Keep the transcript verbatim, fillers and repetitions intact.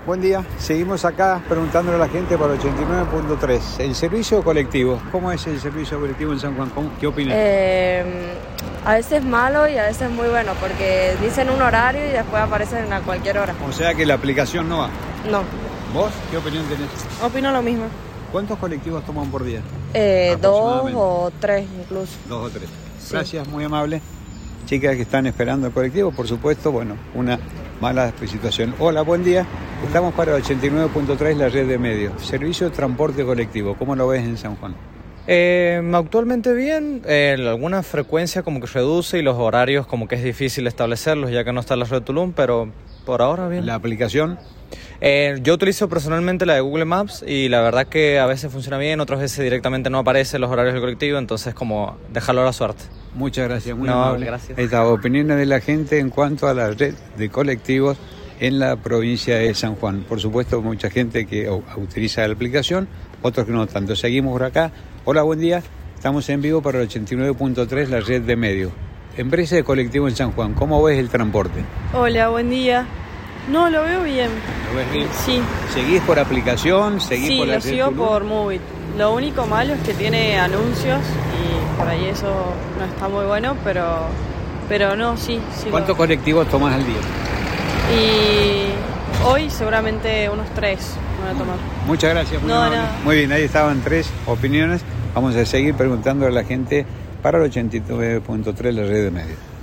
Buen día. Seguimos acá preguntándole a la gente por ochenta y nueve punto tres. El servicio colectivo, ¿cómo es el servicio colectivo en San Juan? ¿Qué opinas? Eh, a veces malo y a veces muy bueno, porque dicen un horario y después aparecen a cualquier hora. O sea que la aplicación no va. No. ¿Vos qué opinión tenés? Opino lo mismo. ¿Cuántos colectivos toman por día? Eh, dos o tres incluso. Dos o tres. Sí. Gracias, muy amable. Chicas que están esperando el colectivo, por supuesto, bueno, una mala situación. Hola, buen día. Estamos para ochenta y nueve punto tres, la red de medios. Servicio de transporte colectivo, ¿cómo lo ves en San Juan? Eh, actualmente bien, eh, alguna frecuencia como que reduce y los horarios como que es difícil establecerlos ya que no está la red Tulum, pero por ahora bien. ¿La aplicación? Eh, yo utilizo personalmente la de Google Maps y la verdad que a veces funciona bien, otras veces directamente no aparecen los horarios del colectivo, entonces como dejarlo a la suerte. Muchas gracias, muy no, amable. Gracias. Ahí está, opiniones de la gente en cuanto a la red de colectivos en la provincia de San Juan. Por supuesto, mucha gente que utiliza la aplicación, otros que no tanto. Seguimos por acá. Hola, buen día. Estamos en vivo para el ochenta y nueve punto tres, la red de medios. Empresa de colectivo en San Juan, ¿cómo ves el transporte? Hola, buen día. No, lo veo bien. ¿Lo ves bien? Sí. ¿Seguís por aplicación? ¿Seguís sí, por la lo red sigo Tulum? por Movit. Lo único malo es que tiene anuncios y por ahí eso no está muy bueno, pero, pero no, sí. sí ¿Cuántos lo... colectivos tomás al día? Y hoy seguramente unos tres voy a tomar. Muchas gracias. Muy, no, amable. nada. Muy bien, ahí estaban tres opiniones. Vamos a seguir preguntando a la gente para el ochenta y nueve punto tres, la red de medios.